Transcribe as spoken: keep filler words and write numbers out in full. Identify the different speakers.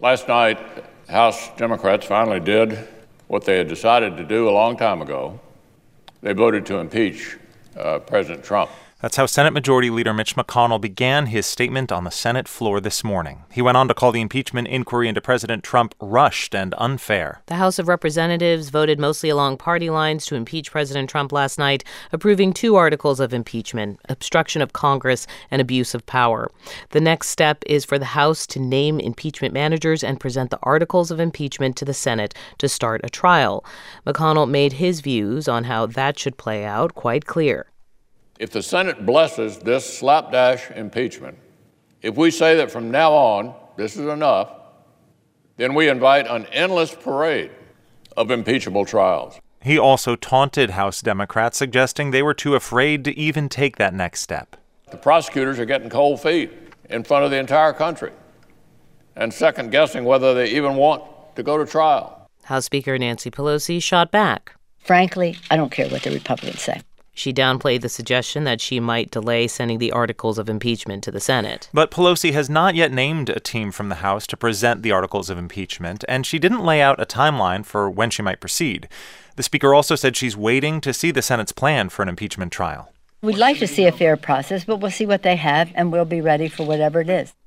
Speaker 1: Last night, House Democrats finally did what they had decided to do a long time ago. They voted to impeach uh, President Trump.
Speaker 2: That's how Senate Majority Leader Mitch McConnell began his statement on the Senate floor this morning. He went on to call the impeachment inquiry into President Trump rushed and unfair.
Speaker 3: The House of Representatives voted mostly along party lines to impeach President Trump last night, approving two articles of impeachment: obstruction of Congress and abuse of power. The next step is for the House to name impeachment managers and present the articles of impeachment to the Senate to start a trial. McConnell made his views on how that should play out quite clear.
Speaker 1: If the Senate blesses this slapdash impeachment, if we say that from now on this is enough, then we invite an endless parade of impeachable trials.
Speaker 2: He also taunted House Democrats, suggesting they were too afraid to even take that next step.
Speaker 1: The prosecutors are getting cold feet in front of the entire country and second-guessing whether they even want to go to trial.
Speaker 3: House Speaker Nancy Pelosi shot back.
Speaker 4: Frankly, I don't care what the Republicans say.
Speaker 3: She downplayed the suggestion that she might delay sending the articles of impeachment to the Senate.
Speaker 2: But Pelosi has not yet named a team from the House to present the articles of impeachment, and she didn't lay out a timeline for when she might proceed. The Speaker also said she's waiting to see the Senate's plan for an impeachment trial.
Speaker 4: We'd like to see a fair process, but we'll see what they have, and we'll be ready for whatever it is.